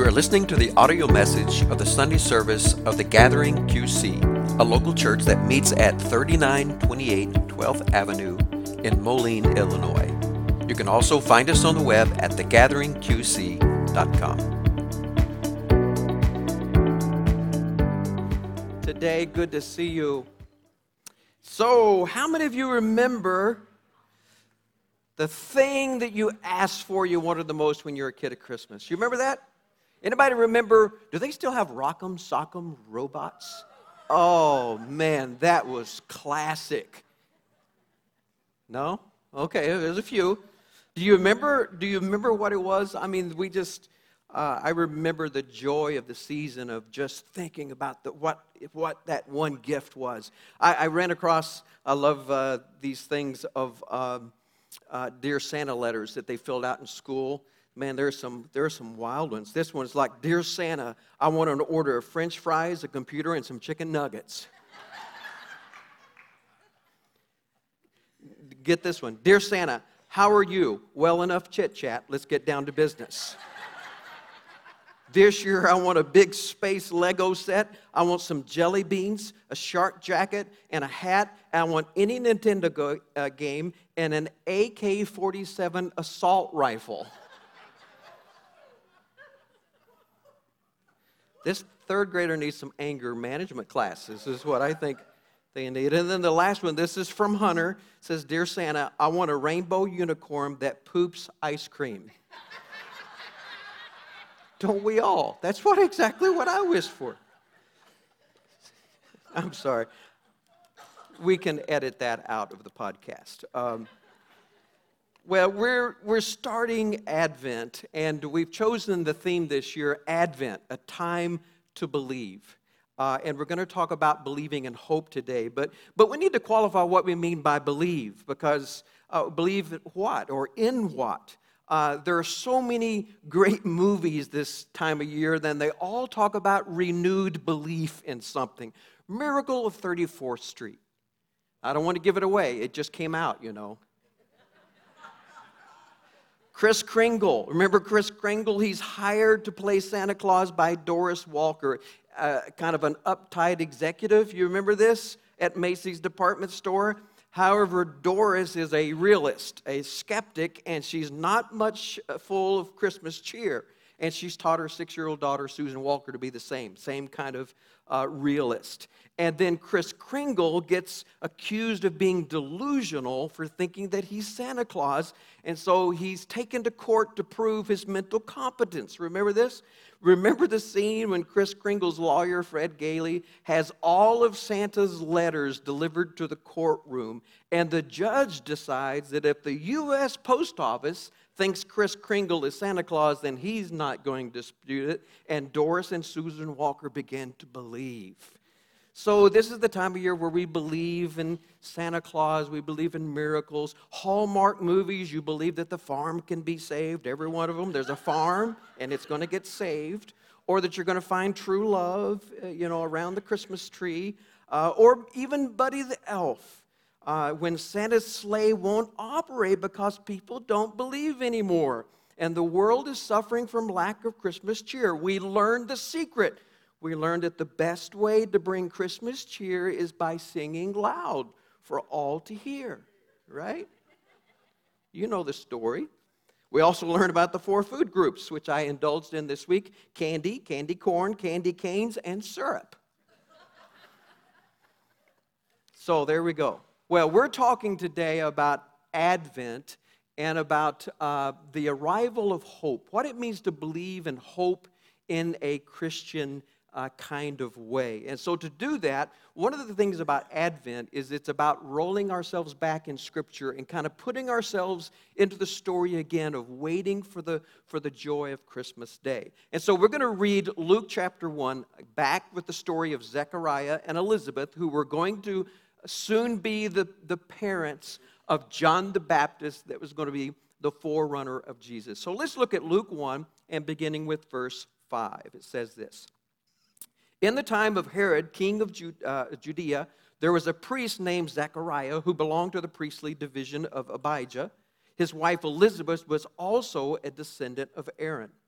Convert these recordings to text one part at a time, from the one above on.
are listening to the audio message of the Sunday service of the Gathering QC, a local church that meets at 3928 12th Avenue in Moline, Illinois. You can also find us on the web at thegatheringqc.com. Today, good to see you. So, how many of you remember the thing that you asked for you wanted the most when you were a kid at Christmas? You remember that? Anybody remember, do they still have Rock'em Sock'em robots? Oh, man, that was classic. No? Okay, there's a few. Do you remember what it was? I mean, I remember the joy of the season of just thinking about what that one gift was. I ran across, I love these things of Dear Santa letters that they filled out in school. Man, there are some wild ones. This one's like, Dear Santa, I want an order of French fries, a computer, and some chicken nuggets. Get this one. Dear Santa, how are you? Well enough chit-chat. Let's get down to business. This year, I want a big space Lego set. I want some jelly beans, a shark jacket, and a hat. And I want any Nintendo game and an AK-47 assault rifle. This third grader needs some anger management classes, is what I think they need. And then the last one, this is from Hunter. It says, Dear Santa, I want a rainbow unicorn that poops ice cream. Don't we all? That's exactly what I wish for. I'm sorry. We can edit that out of the podcast. Well, we're starting Advent, and we've chosen the theme this year, Advent, a time to believe. And we're going to talk about believing in hope today. But we need to qualify what we mean by believe, because believe what or in what? There are so many great movies this time of year, then they all talk about renewed belief in something. Miracle of 34th Street. I don't want to give it away. It just came out, you know. Kris Kringle. Remember Kris Kringle? He's hired to play Santa Claus by Doris Walker, kind of an uptight executive. You remember this? At Macy's department store. However, Doris is a realist, a skeptic, and she's not much full of Christmas cheer. And she's taught her 6-year-old daughter, Susan Walker, to be the same kind of realist. And then Kris Kringle gets accused of being delusional for thinking that he's Santa Claus, and so he's taken to court to prove his mental competence. Remember this? Remember the scene when Kris Kringle's lawyer, Fred Gailey, has all of Santa's letters delivered to the courtroom, and the judge decides that if the U.S. Post Office thinks Kris Kringle is Santa Claus, then he's not going to dispute it, and Doris and Susan Walker begin to believe. So this is the time of year where we believe in Santa Claus, we believe in miracles. Hallmark movies, you believe that the farm can be saved. Every one of them, there's a farm, and it's going to get saved. Or that you're going to find true love, around the Christmas tree. Or even Buddy the Elf, when Santa's sleigh won't operate because people don't believe anymore. And the world is suffering from lack of Christmas cheer. We learned the secret. We learned that the best way to bring Christmas cheer is by singing loud for all to hear, right? You know the story. We also learned about the 4 food groups, which I indulged in this week: candy, candy corn, candy canes, and syrup. So there we go. Well, we're talking today about Advent and about the arrival of hope, what it means to believe in hope in a Christian kind of way. And so to do that, one of the things about Advent is it's about rolling ourselves back in Scripture and kind of putting ourselves into the story again of waiting for the joy of Christmas Day. And so we're going to read Luke chapter 1 back with the story of Zechariah and Elizabeth, who were going to soon be the parents of John the Baptist that was going to be the forerunner of Jesus. So let's look at Luke 1 and beginning with verse 5. It says this. In the time of Herod, king of Judea, there was a priest named Zechariah who belonged to the priestly division of Abijah. His wife Elizabeth was also a descendant of Aaron.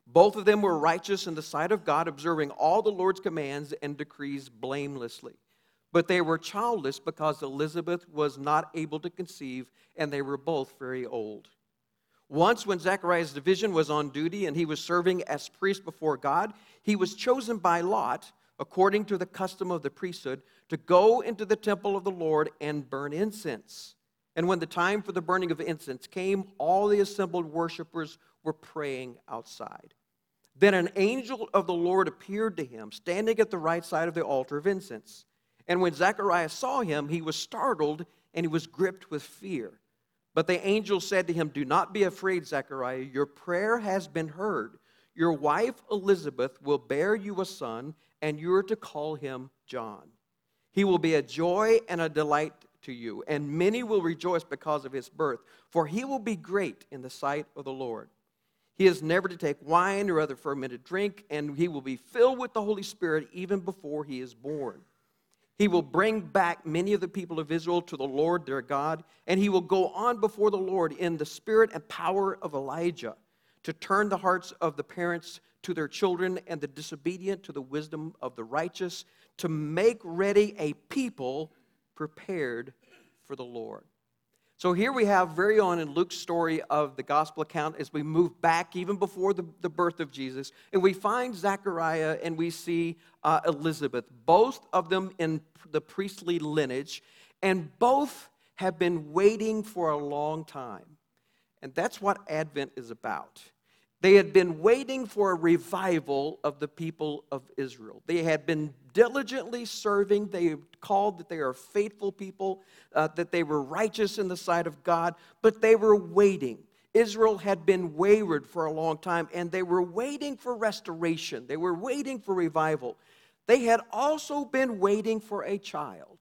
Both of them were righteous in the sight of God, observing all the Lord's commands and decrees blamelessly. But they were childless because Elizabeth was not able to conceive, and they were both very old. Once, when Zechariah's division was on duty and he was serving as priest before God, he was chosen by Lot, according to the custom of the priesthood, to go into the temple of the Lord and burn incense. And when the time for the burning of incense came, all the assembled worshipers were praying outside. Then an angel of the Lord appeared to him, standing at the right side of the altar of incense. And when Zechariah saw him, he was startled and he was gripped with fear. But the angel said to him, "Do not be afraid, Zechariah. Your prayer has been heard. Your wife Elizabeth will bear you a son, and you are to call him John. He will be a joy and a delight to you, and many will rejoice because of his birth, for he will be great in the sight of the Lord. He is never to take wine or other fermented drink, and he will be filled with the Holy Spirit even before he is born. He will bring back many of the people of Israel to the Lord their God, and he will go on before the Lord in the spirit and power of Elijah, to turn the hearts of the parents to their children and the disobedient to the wisdom of the righteous, to make ready a people prepared for the Lord." So here we have very on in Luke's story of the gospel account as we move back even before the birth of Jesus. And we find Zechariah and we see Elizabeth, both of them in the priestly lineage, and both have been waiting for a long time. And that's what Advent is about. They had been waiting for a revival of the people of Israel. They had been diligently serving. They called that they are faithful people, that they were righteous in the sight of God, but they were waiting. Israel had been wayward for a long time, and they were waiting for restoration. They were waiting for revival. They had also been waiting for a child.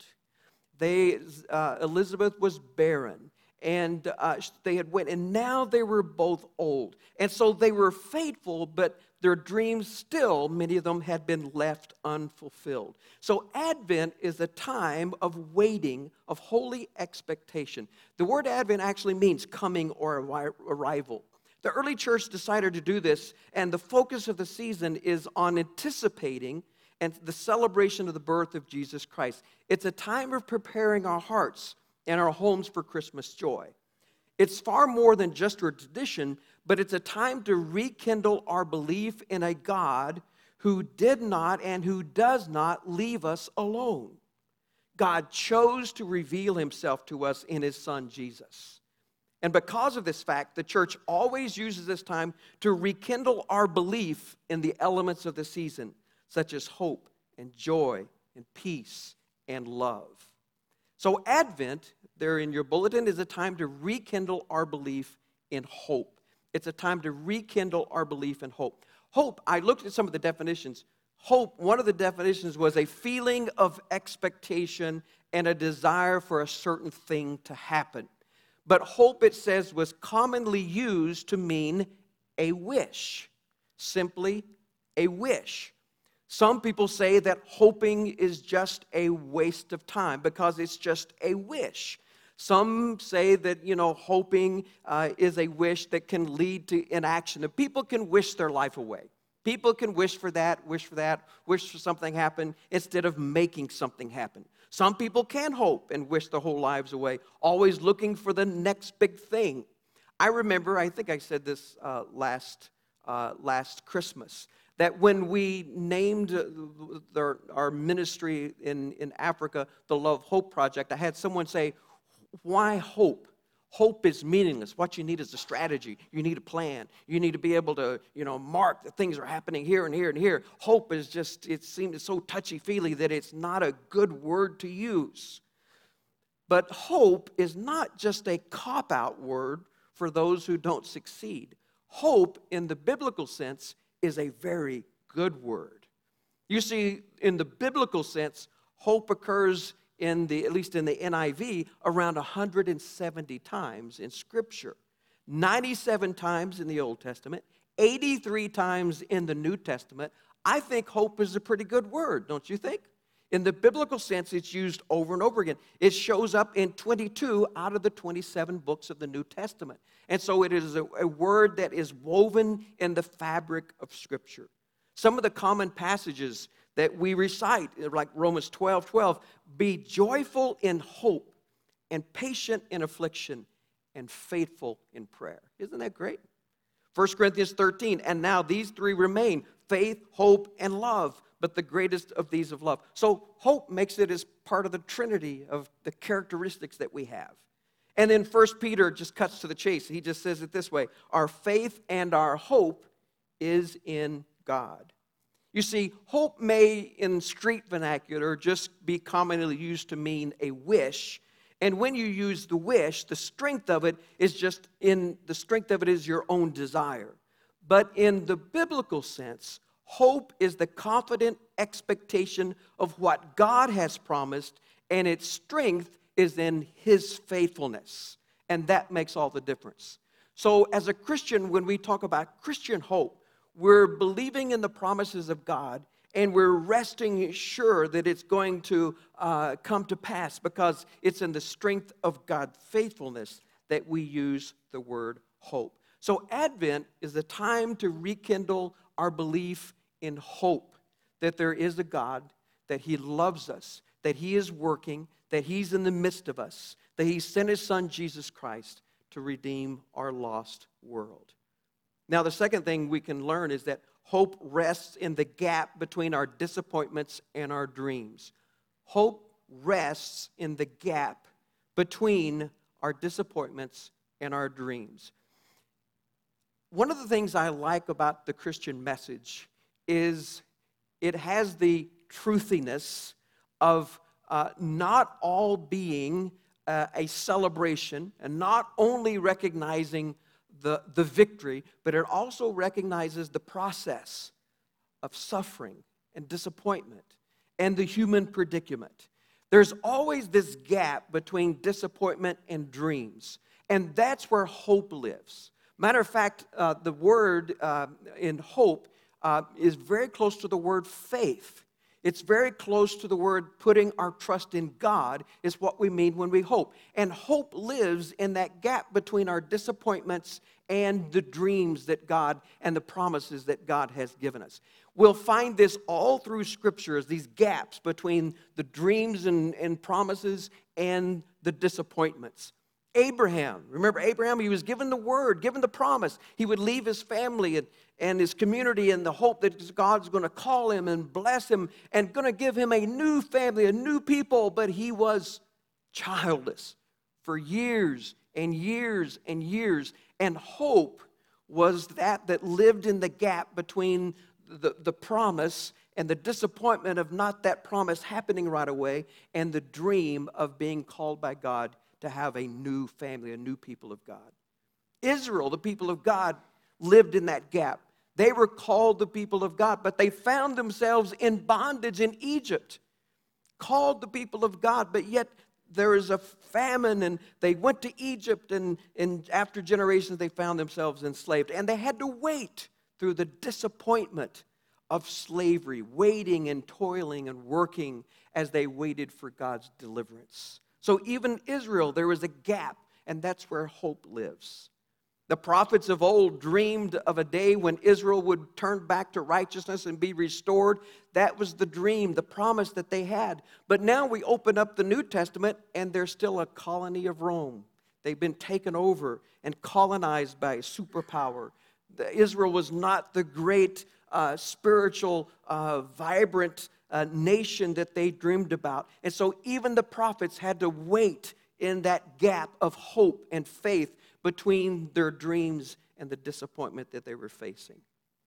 Elizabeth was barren. And they had went, and now they were both old. And so they were faithful, but their dreams still, many of them had been left unfulfilled. So Advent is a time of waiting, of holy expectation. The word Advent actually means coming or arrival. The early church decided to do this, and the focus of the season is on anticipating and the celebration of the birth of Jesus Christ. It's a time of preparing our hearts and our homes for Christmas joy. It's far more than just a tradition, but it's a time to rekindle our belief in a God who did not and who does not leave us alone. God chose to reveal himself to us in his Son, Jesus. And because of this fact, the church always uses this time to rekindle our belief in the elements of the season, such as hope and joy and peace and love. So Advent, there in your bulletin, is a time to rekindle our belief in hope. It's a time to rekindle our belief in hope. Hope, I looked at some of the definitions. Hope, one of the definitions was a feeling of expectation and a desire for a certain thing to happen. But hope, it says, was commonly used to mean a wish, simply a wish. Some people say that hoping is just a waste of time because it's just a wish. Some say that, hoping is a wish that can lead to inaction. And people can wish their life away. People can wish for something happen instead of making something happen. Some people can hope and wish their whole lives away, always looking for the next big thing. I remember, I think I said this last Christmas, that when we named our ministry in Africa, the Love Hope Project, I had someone say, "Why hope? Hope is meaningless. What you need is a strategy. You need a plan. You need to be able to, mark that things are happening here and here and here. Hope is just, it seems so touchy-feely that it's not a good word to use." But hope is not just a cop-out word for those who don't succeed. Hope, in the biblical sense, is a very good word. You see, in the biblical sense, hope occurs at least in the NIV, around 170 times in Scripture. 97 times in the Old Testament, 83 times in the New Testament. I think hope is a pretty good word, don't you think? In the biblical sense, it's used over and over again. It shows up in 22 out of the 27 books of the New Testament. And so it is a word that is woven in the fabric of Scripture. Some of the common passages that we recite, like Romans 12:12, be joyful in hope and patient in affliction and faithful in prayer. Isn't that great? 1 Corinthians 13, and now these three remain, faith, hope, and love, but the greatest of these is love. So hope makes it as part of the Trinity of the characteristics that we have. And then 1 Peter just cuts to the chase. He just says it this way, our faith and our hope is in God. You see, hope may, in street vernacular, just be commonly used to mean a wish. And when you use the wish, the strength of it is your own desire. But in the biblical sense, hope is the confident expectation of what God has promised, and its strength is in His faithfulness. And that makes all the difference. So as a Christian, when we talk about Christian hope, we're believing in the promises of God, and we're resting sure that it's going to come to pass because it's in the strength of God's faithfulness that we use the word hope. So Advent is a time to rekindle our belief in hope that there is a God, that He loves us, that He is working, that He's in the midst of us, that He sent His Son, Jesus Christ, to redeem our lost world. Now, the second thing we can learn is that hope rests in the gap between our disappointments and our dreams. Hope rests in the gap between our disappointments and our dreams. One of the things I like about the Christian message is it has the truthiness of not all being a celebration and not only recognizing the victory, but it also recognizes the process of suffering and disappointment and the human predicament. There's always this gap between disappointment and dreams, and that's where hope lives. Matter of fact, the word in hope is very close to the word faith. It's very close to the word putting our trust in God is what we mean when we hope. And hope lives in that gap between our disappointments and the dreams that God and the promises that God has given us. We'll find this all through Scripture as these gaps between the dreams and promises and the disappointments. Abraham, remember Abraham? He was given the word, given the promise. He would leave his family and his community in the hope that God's going to call him and bless him and going to give him a new family, a new people. But he was childless for years and years and years. And hope was that lived in the gap between the promise and the disappointment of not that promise happening right away and the dream of being called by God to have a new family, a new people of God. Israel, the people of God, lived in that gap. They were called the people of God, but they found themselves in bondage in Egypt. Called the people of God, but yet there is a famine, and they went to Egypt, and after generations they found themselves enslaved. And they had to wait through the disappointment of slavery, waiting and toiling and working as they waited for God's deliverance. So even Israel, there was a gap, and that's where hope lives. The prophets of old dreamed of a day when Israel would turn back to righteousness and be restored. That was the dream, the promise that they had. But now we open up the New Testament, and they're still a colony of Rome. They've been taken over and colonized by a superpower. Israel was not the great spiritual, vibrant nation that they dreamed about. And so even the prophets had to wait in that gap of hope and faith between their dreams and the disappointment that they were facing.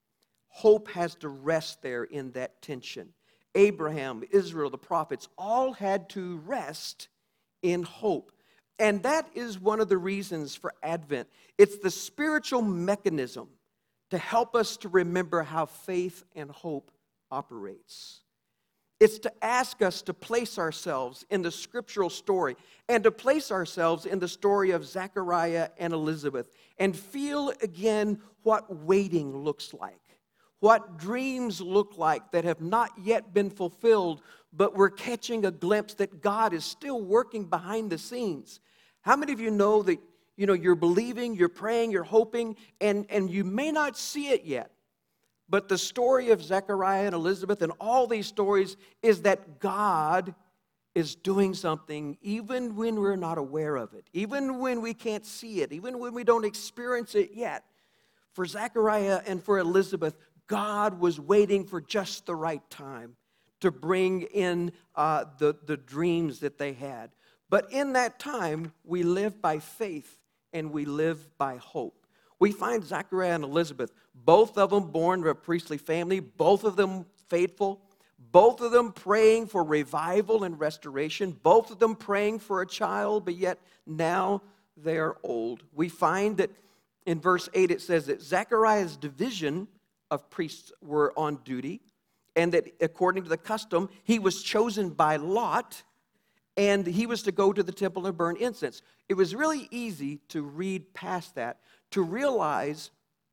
Hope has to rest there in that tension. Abraham, Israel, the prophets, all had to rest in hope. And that is one of the reasons for Advent. It's the spiritual mechanism to help us to remember how faith and hope operates. It's to ask us to place ourselves in the scriptural story and to place ourselves in the story of Zechariah and Elizabeth and feel again what waiting looks like, what dreams look like that have not yet been fulfilled, but we're catching a glimpse that God is still working behind the scenes. How many of you know that you're believing, you're praying, you're hoping, and you may not see it yet? But the story of Zechariah and Elizabeth and all these stories is that God is doing something even when we're not aware of it, even when we can't see it, even when we don't experience it yet. For Zechariah and for Elizabeth, God was waiting for just the right time to bring in the dreams that they had. But in that time, we live by faith and we live by hope. We find Zechariah and Elizabeth, both of them born to a priestly family, both of them faithful, both of them praying for revival and restoration, both of them praying for a child, but yet now they're old. We find that in verse 8 it says that Zechariah's division of priests were on duty, and that according to the custom, he was chosen by lot, and he was to go to the temple and burn incense. It was really easy to read past that, to realize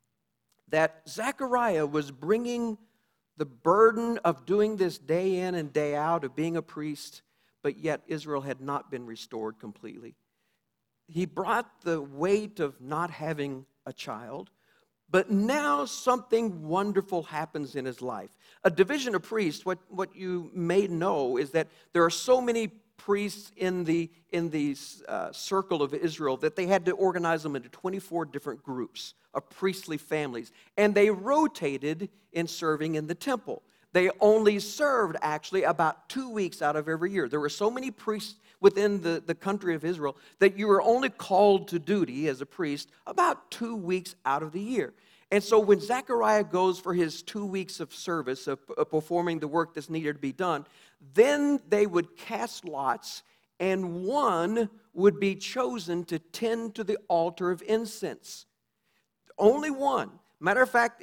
that Zechariah was bringing the burden of doing this day in and day out, of being a priest, but yet Israel had not been restored completely. He brought the weight of not having a child, but now something wonderful happens in his life. A division of priests, what you may know is that there are so many priests in the circle of Israel that they had to organize them into 24 different groups of priestly families. And they rotated in serving in the temple. They only served actually about 2 weeks out of every year. There were so many priests within the country of Israel that you were only called to duty as a priest about 2 weeks out of the year. And so when Zechariah goes for his 2 weeks of service, of performing the work that's needed to be done, then they would cast lots, and one would be chosen to tend to the altar of incense. Only one. Matter of fact,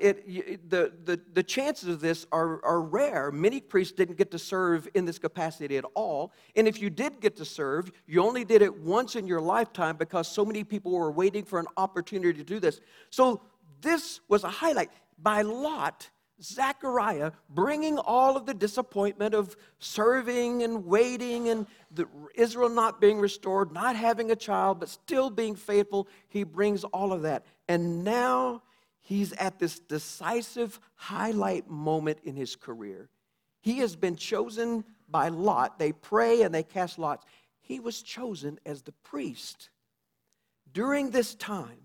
the chances of this are rare. Many priests didn't get to serve in this capacity at all. And if you did get to serve, you only did it once in your lifetime because so many people were waiting for an opportunity to do this. So this was a highlight. By lot, Zechariah, bringing all of the disappointment of serving and waiting and Israel not being restored, not having a child, but still being faithful, he brings all of that. And now he's at this decisive highlight moment in his career. He has been chosen by lot. They pray and they cast lots. He was chosen as the priest during this time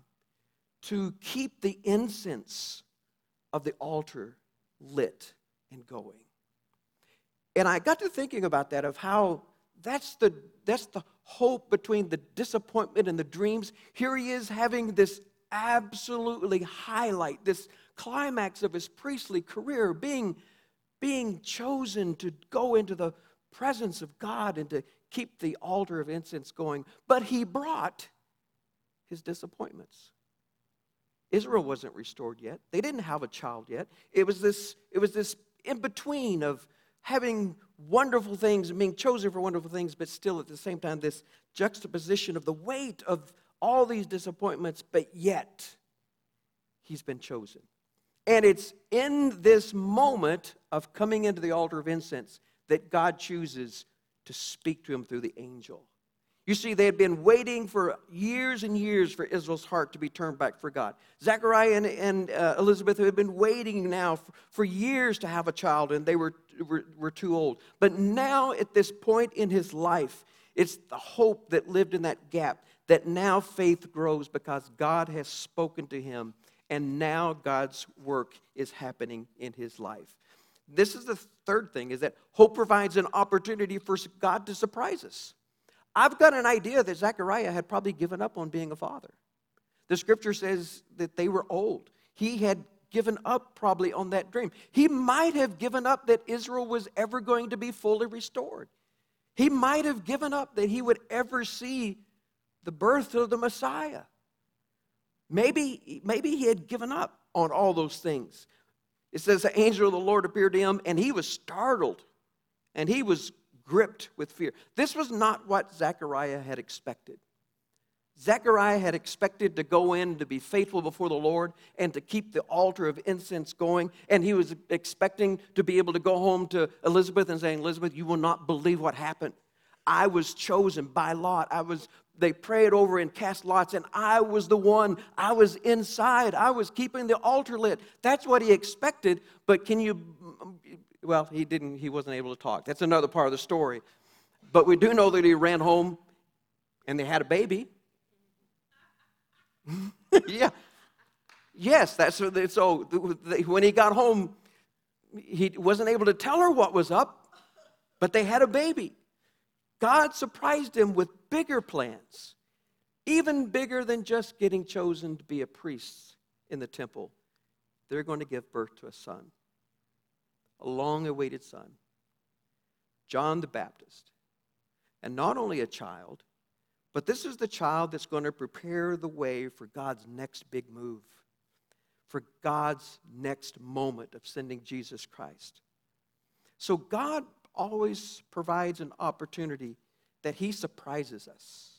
to keep the incense of the altar lit and going. And I got to thinking about that, of how that's the hope between the disappointment and the dreams. Here he is having this absolutely highlight, this climax of his priestly career, being chosen to go into the presence of God and to keep the altar of incense going. But he brought his disappointments. Israel wasn't restored yet. They didn't have a child yet. It was this in-between of having wonderful things and being chosen for wonderful things, but still at the same time this juxtaposition of the weight of all these disappointments, but yet he's been chosen. And it's in this moment of coming into the altar of incense that God chooses to speak to him through the angel. You see, they had been waiting for years and years for Israel's heart to be turned back for God. Zechariah and Elizabeth had been waiting now for years to have a child, and they were too old. But now at this point in his life, it's the hope that lived in that gap, that now faith grows because God has spoken to him, and now God's work is happening in his life. This is the third thing, is that hope provides an opportunity for God to surprise us. I've got an idea that Zechariah had probably given up on being a father. The scripture says that they were old. He had given up probably on that dream. He might have given up that Israel was ever going to be fully restored. He might have given up that he would ever see the birth of the Messiah. Maybe he had given up on all those things. It says the angel of the Lord appeared to him, and he was startled, and he was gripped with fear. This was not what Zechariah had expected. Zechariah had expected to go in to be faithful before the Lord and to keep the altar of incense going. And he was expecting to be able to go home to Elizabeth and saying, Elizabeth, you will not believe what happened. I was chosen by lot. They prayed over and cast lots, and I was the one. I was inside. I was keeping the altar lit. That's what he expected, but well, he wasn't able to talk. That's another part of the story. But we do know that he ran home and they had a baby. Yeah. Yes, so when he got home, he wasn't able to tell her what was up, but they had a baby. God surprised him with bigger plans, even bigger than just getting chosen to be a priest in the temple. They're going to give birth to a son, a long-awaited son, John the Baptist. And not only a child, but this is the child that's going to prepare the way for God's next big move, for God's next moment of sending Jesus Christ. So God always provides an opportunity that he surprises us.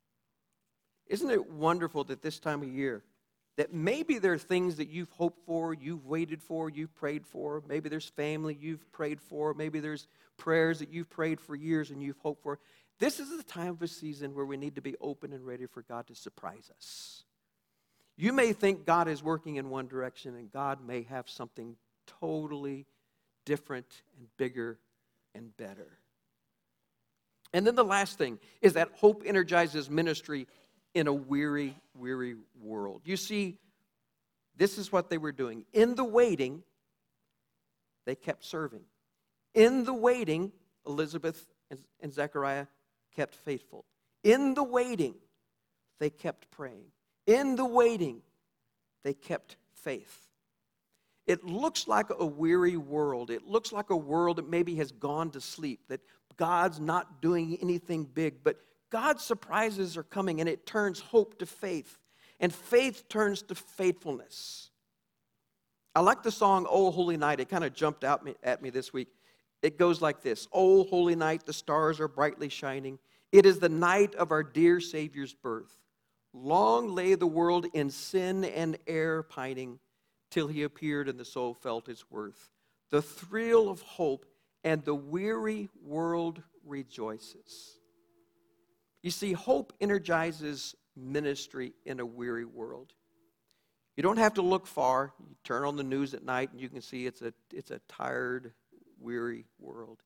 Isn't it wonderful that this time of year, that maybe there are things that you've hoped for, you've waited for, you've prayed for. Maybe there's family you've prayed for. Maybe there's prayers that you've prayed for years and you've hoped for. This is the time of a season where we need to be open and ready for God to surprise us. You may think God is working in one direction, and God may have something totally different and bigger and better. And then the last thing is that hope energizes ministry in a weary, weary world. You see, this is what they were doing. In the waiting, they kept serving. In the waiting, Elizabeth and Zechariah kept faithful. In the waiting, they kept praying. In the waiting, they kept faith. It looks like a weary world. It looks like a world that maybe has gone to sleep, that God's not doing anything big, but God's surprises are coming, and it turns hope to faith, and faith turns to faithfulness. I like the song, "Oh Holy Night." It kind of jumped out at me this week. It goes like this: "Oh holy night, the stars are brightly shining. It is the night of our dear Savior's birth. Long lay the world in sin and error pining, till he appeared and the soul felt its worth. The thrill of hope and the weary world rejoices." You see, hope energizes ministry in a weary world. You don't have to look far. You turn on the news at night and you can see it's a tired, weary world.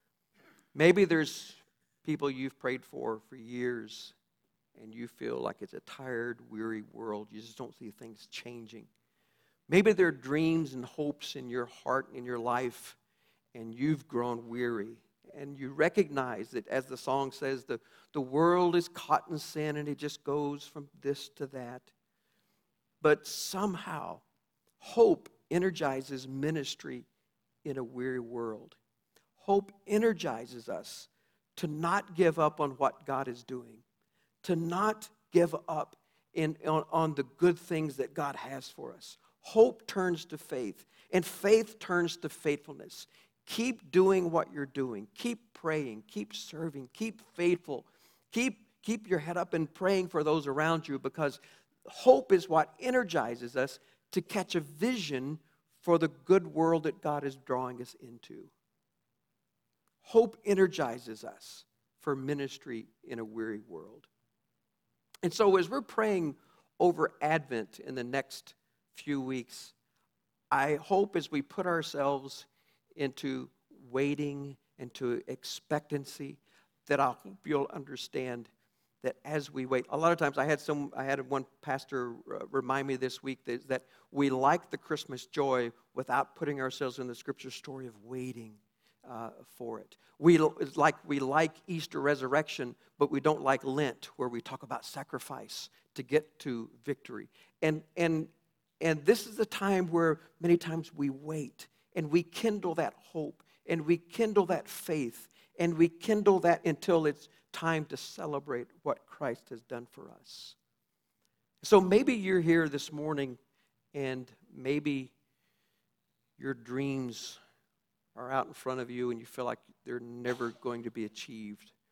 Maybe there's people you've prayed for years and you feel like it's a tired, weary world. You just don't see things changing. Maybe there are dreams and hopes in your heart and in your life, and you've grown weary. And you recognize that, as the song says, the world is caught in sin, and it just goes from this to that. But somehow, hope energizes ministry in a weary world. Hope energizes us to not give up on what God is doing, to not give up on the good things that God has for us. Hope turns to faith, and faith turns to faithfulness. Keep doing what you're doing. Keep praying. Keep serving. Keep faithful. Keep your head up and praying for those around you, because hope is what energizes us to catch a vision for the good world that God is drawing us into. Hope energizes us for ministry in a weary world. And so as we're praying over Advent in the next few weeks, I hope as we put ourselves into waiting, into expectancy, that I hope you'll understand that as we wait. A lot of times I had one pastor remind me this week that we like the Christmas joy without putting ourselves in the scripture story of waiting for it. We like Easter resurrection, but we don't like Lent, where we talk about sacrifice to get to victory. And this is the time where many times we wait, and we kindle that hope, and we kindle that faith, and we kindle that until it's time to celebrate what Christ has done for us. So maybe you're here this morning, and maybe your dreams are out in front of you, and you feel like they're never going to be achieved.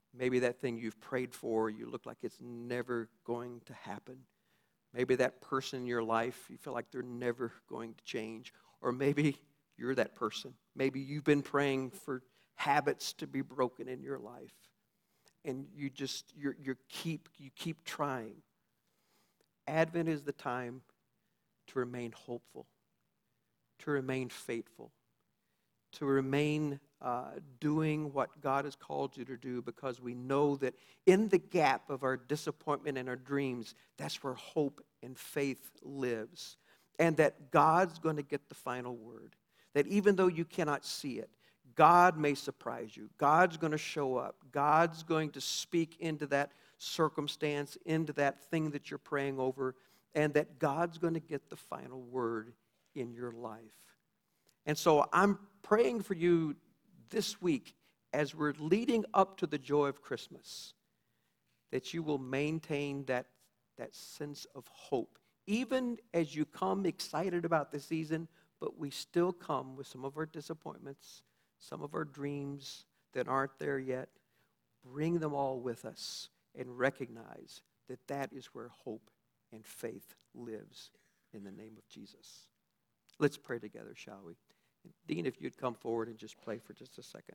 Maybe that thing you've prayed for, you look like it's never going to happen. Maybe that person in your life, you feel like they're never going to change. Or maybe you're that person. Maybe you've been praying for habits to be broken in your life. And you keep trying. Advent is the time to remain hopeful, to remain faithful, to remain doing what God has called you to do, because we know that in the gap of our disappointment and our dreams, that's where hope and faith lives. And that God's going to get the final word. That even though you cannot see it, God may surprise you. God's going to show up. God's going to speak into that circumstance, into that thing that you're praying over, and that God's going to get the final word in your life. And so I'm praying for you this week as we're leading up to the joy of Christmas, that you will maintain that sense of hope. Even as you come excited about the season, but we still come with some of our disappointments, some of our dreams that aren't there yet. Bring them all with us and recognize that that is where hope and faith lives in the name of Jesus. Let's pray together, shall we? Dean, if you'd come forward and just play for just a second.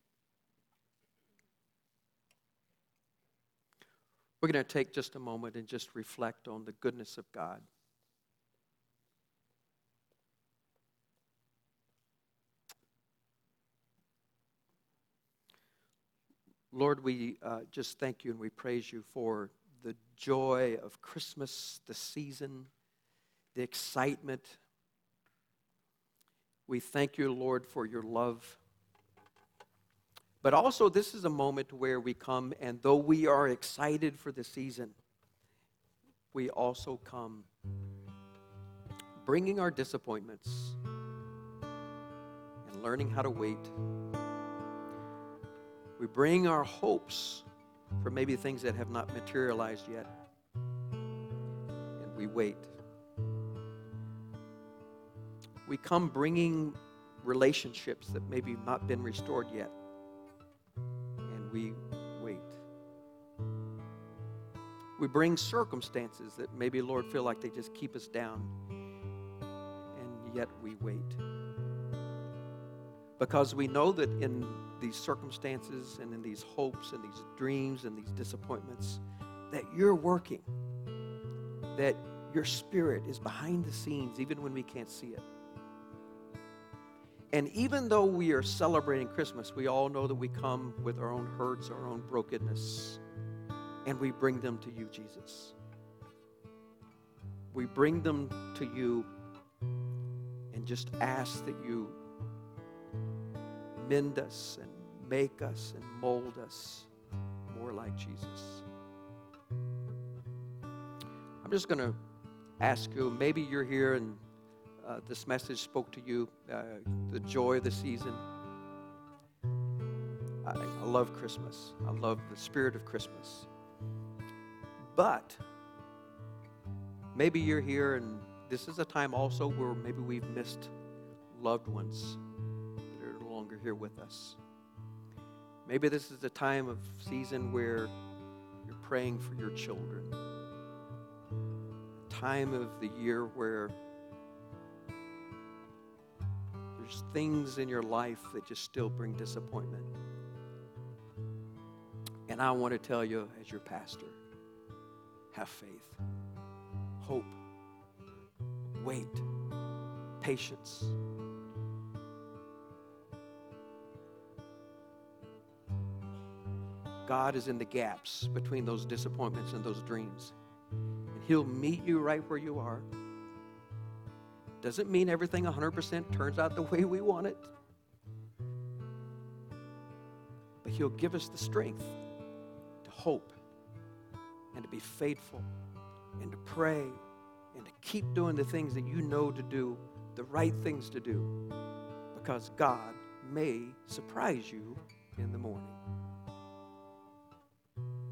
We're going to take just a moment and just reflect on the goodness of God. Lord, we just thank you and we praise you for the joy of Christmas, the season, the excitement. We thank you, Lord, for your love. But also, this is a moment where we come, and though we are excited for the season, we also come bringing our disappointments and learning how to wait. We bring our hopes for maybe things that have not materialized yet, and we wait. We come bringing relationships that maybe not been restored yet, and we wait. We bring circumstances that maybe, Lord, feel like they just keep us down, and yet we wait. Because we know that in these circumstances and in these hopes and these dreams and these disappointments, that you're working, that your Spirit is behind the scenes even when we can't see it. And even though we are celebrating Christmas, we all know that we come with our own hurts, our own brokenness, and we bring them to you, Jesus. We bring them to you and just ask that you mend us and make us and mold us more like Jesus. I'm just going to ask you, maybe you're here and this message spoke to you, the joy of the season. I love Christmas. I love the spirit of Christmas. But maybe you're here and this is a time also where maybe we've missed loved ones that are no longer here with us. Maybe this is a time of season where you're praying for your children. A time of the year where there's things in your life that just still bring disappointment. And I want to tell you, as your pastor, have faith, hope, wait, patience. God is in the gaps between those disappointments and those dreams. And He'll meet you right where you are. Doesn't mean everything 100% turns out the way we want it. But He'll give us the strength to hope and to be faithful and to pray and to keep doing the things that you know to do, the right things to do, because God may surprise you in the morning.